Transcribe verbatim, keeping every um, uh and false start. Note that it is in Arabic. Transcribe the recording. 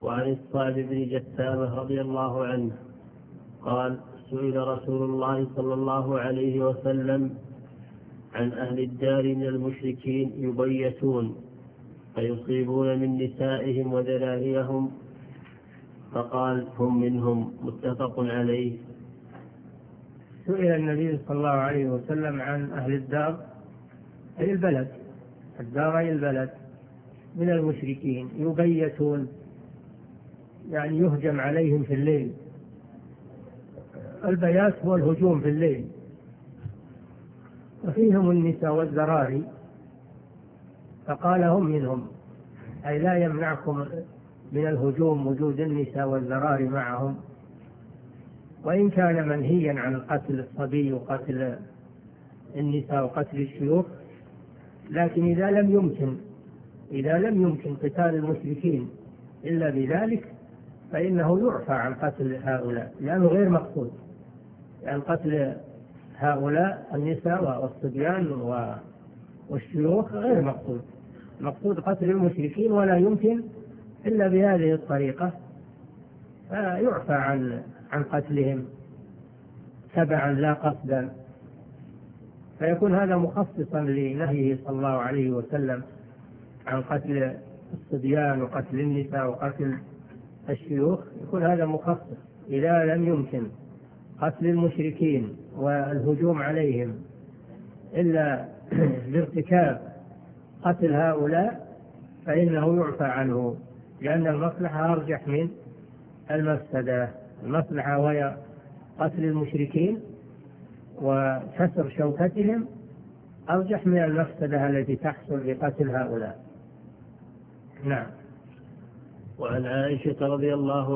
وعن الصعب بن جثامة رضي الله عنه قال سئل رسول الله صلى الله عليه وسلم عن أهل الدار من المشركين يبيتون فيصيبون من نسائهم وذراريهم فقال هم منهم. متفق عليه. سئل النبي صلى الله عليه وسلم عن أهل الدار أي البلد، الدار أي البلد من المشركين يبيتون يعني يهجم عليهم في الليل. البيات هو الهجوم في الليل، وفيهم النساء والذراري فقال هم منهم، أي لا يمنعكم من الهجوم وجود النساء والذراري معهم، وإن كان منهيا عن قتل الصبي وقتل النساء وقتل الشيوخ، لكن إذا لم يمكن إذا لم يمكن قتال المشركين إلا بذلك فإنه يعفى عن قتل هؤلاء، لأنه غير مقصود، لأن قتل هؤلاء النساء والصبيان والشيوخ غير مقصود، مقصود قتل المشركين ولا يمكن إلا بهذه الطريقة، فيعفى عن عن قتلهم تبعا لا قصدا، فيكون هذا مخصصا لنهيه صلى الله عليه وسلم عن قتل الصبيان وقتل النساء وقتل الشيوخ، يكون هذا مخصص إذا لم يمكن قتل المشركين والهجوم عليهم إلا بارتكاب قتل هؤلاء فإنه يعفى عنه، لأن المصلحة أرجح من المفسدة. المصلحة وهي قتل المشركين وكسر شوكتهم أرجح من المفسدة التي تحصل بقتل هؤلاء. نعم. وعن عائشة رضي الله